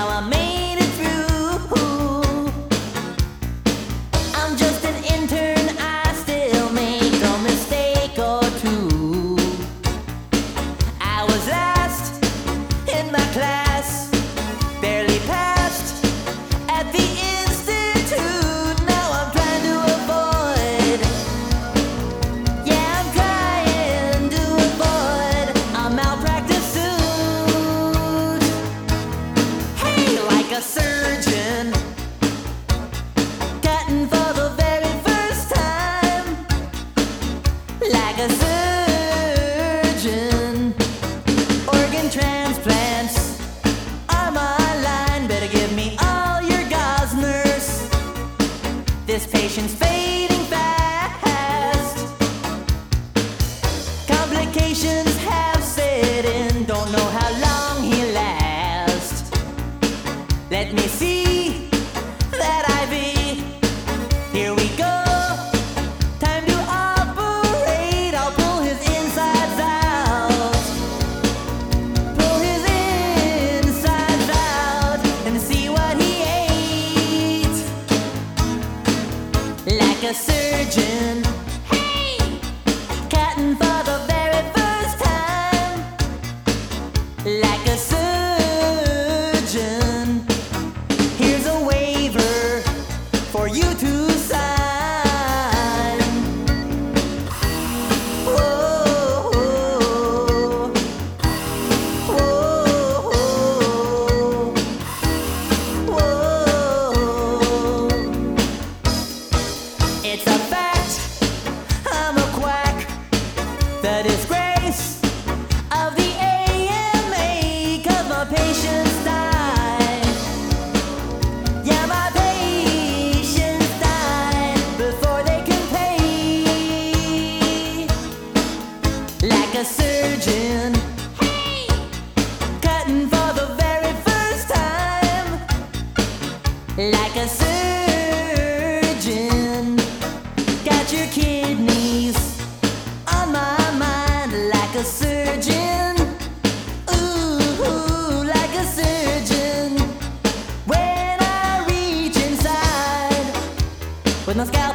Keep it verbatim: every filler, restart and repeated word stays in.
now I made it through. I'm just an intern, I still make a mistake or two. I was last in my class, barely passed at the institute. Now I'm trying to avoid, yeah, I'm trying to avoid a malpractice suit. Hey, like a surgeon, cutting for the very first time. Like a surgeon, organ transplants are my line. Better give me all your gauze, nurse. This patient's fading fast. Complications have set in, don't know how long he'll last. Let me see that I V. Here we go. Time to operate. I'll pull his insides out. Pull his insides out and see what he ate. Like a surgeon, hey, cutting for the very first time. Like a surgeon, here's a waiver for you to sign. Whoa, whoa, whoa. It's a fact, I'm a quack, the disgrace of the A M A, 'cause my patients die. Yeah, my patients die before they can pay. Like a surgeon, hey, cutting for the very first time. Like a surgeon, got your kidneys on my mind. Like a surgeon, ooh, like a surgeon. When I reach inside with my scalpel